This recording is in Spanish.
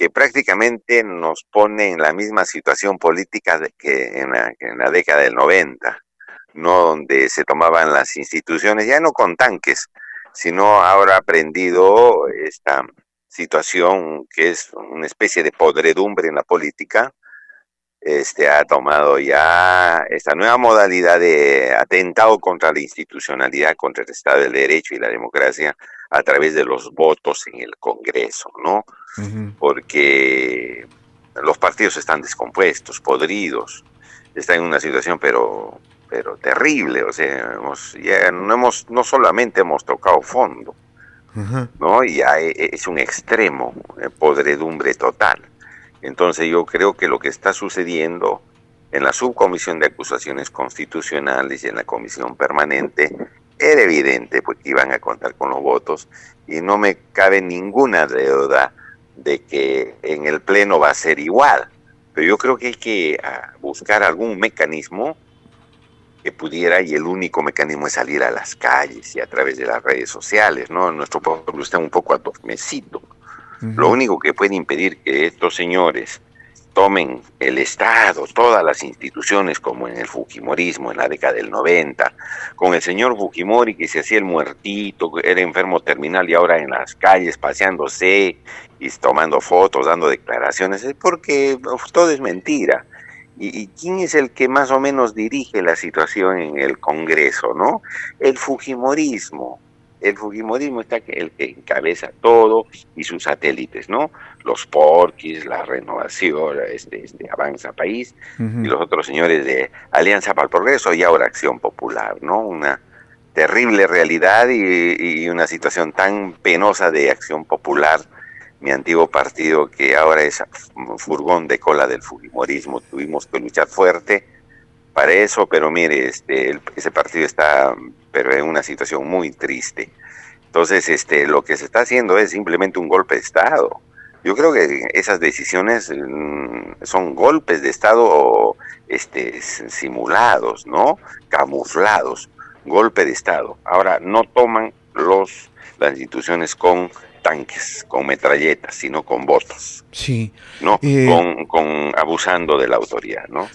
que prácticamente nos pone en la misma situación política que en la década del 90, ¿no? Donde se tomaban las instituciones, ya no con tanques, sino ahora ha aprendido esta situación que es una especie de podredumbre en la política. Ha tomado ya esta nueva modalidad de atentado contra la institucionalidad, contra el Estado de Derecho y la democracia a través de los votos en el Congreso, ¿no? Ujú. Porque los partidos están descompuestos, podridos, están en una situación pero terrible, o sea, no solamente hemos tocado fondo, Ajá. ¿no? Ya es un extremo, podredumbre total. Entonces yo creo que lo que está sucediendo en la subcomisión de acusaciones constitucionales y en la comisión permanente era evidente porque iban a contar con los votos y no me cabe ninguna duda de que en el pleno va a ser igual. Pero yo creo que hay que buscar algún mecanismo que pudiera, y el único mecanismo es salir a las calles y a través de las redes sociales, ¿no? Nuestro pueblo está un poco adormecido. Lo Ujú. único que puede impedir que estos señores tomen el Estado, todas las instituciones, como en el Fujimorismo en la década del 90, con el señor Fujimori que se hacía el muertito, era enfermo terminal y ahora en las calles paseándose y tomando fotos, dando declaraciones, es porque todo es mentira. ¿Y quién es el que más o menos dirige la situación en el Congreso, no? El Fujimorismo. El Fujimorismo está el que encabeza todo y sus satélites, ¿no? Los Porquis, la Renovación, Avanza País y Ujú. los otros señores de Alianza para el Progreso y ahora Acción Popular, ¿no? Una terrible realidad y una situación tan penosa de Acción Popular, mi antiguo partido, que ahora es furgón de cola del fujimorismo. Tuvimos que luchar fuerte para eso, pero mire, ese partido está pero en una situación muy triste. Entonces, lo que se está haciendo es simplemente un golpe de Estado. Yo creo que esas decisiones son golpes de Estado simulados, ¿no? Camuflados, golpe de Estado. Ahora, no toman las instituciones con tanques, con metralletas, sino con votos, Sí. ¿no? Eh, Con abusando de la autoridad, ¿no?